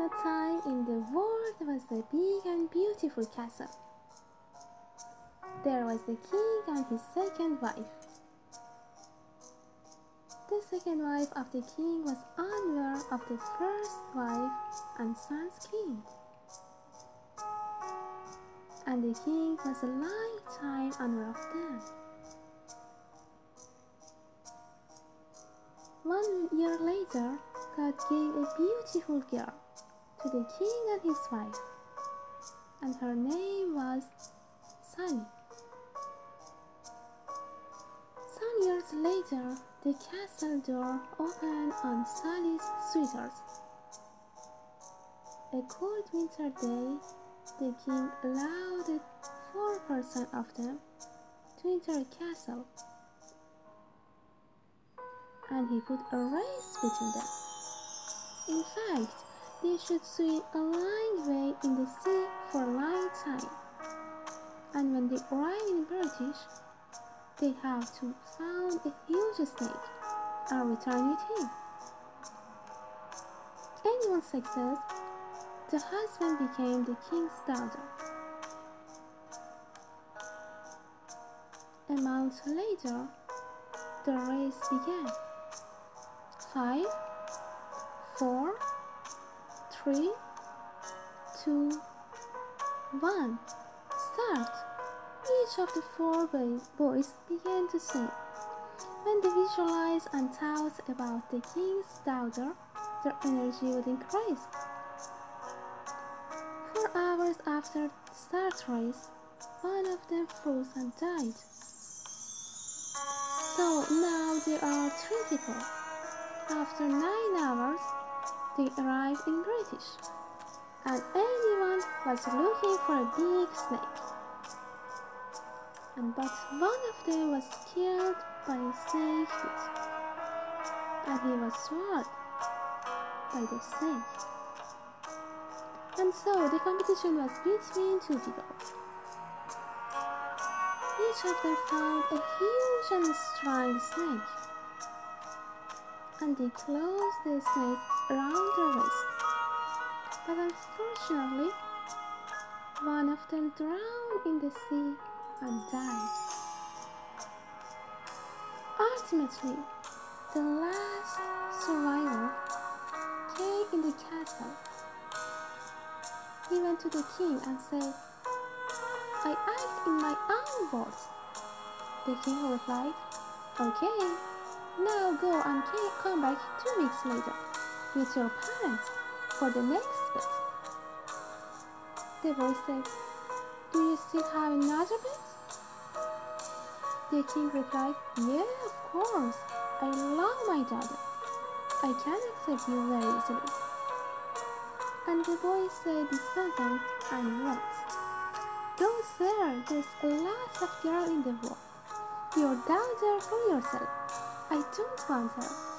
that time in the world was a big and beautiful castle. There was the king and his second wife. The second wife of the king was unaware of the first wife and son's king. And the king was a lifetime unaware of them. 1 year later, God gave a beautiful girl to the king and his wife, and her name was Sally. Some years later, the castle door opened on Sally's suitors. A cold winter day, the king allowed 4% of them to enter a castle, and he put a race between them. In fact, they should swim a long way in the sea for a long time, and when they arrive in British, they have to find a huge snake and return with him. Anyone's success, the husband became the king's daughter. A month later, the race began. 5, 4, 3, 2, 1, start! Each of the 4 boys began to sing. When they visualized and thought about the king's daughter, their energy would increase. 4 hours after the start race, one of them froze and died. So now there are 3 people. After 9 hours, they arrived in British, and everyone was looking for a big snake. But one of them was killed by a snake bit, and he was swallowed by the snake. And so the competition was between 2 people. Each of them found a huge and strong snake, and they closed the snake around their waist. But unfortunately, one of them drowned in the sea and died. Ultimately, the last survivor came in the castle. He went to the king and said, "I act in my own words." The king replied, "Okay, now go and come back 2 weeks later with your parents for the next bet." The boy said, "Do you still have another bet?" The king replied, "Yeah, of course. I love my daughter. I can accept you very easily." And the boy said this sentence and went. "Go, sir, there's a lot of girl in the world. Your daughter for yourself. I don't want her.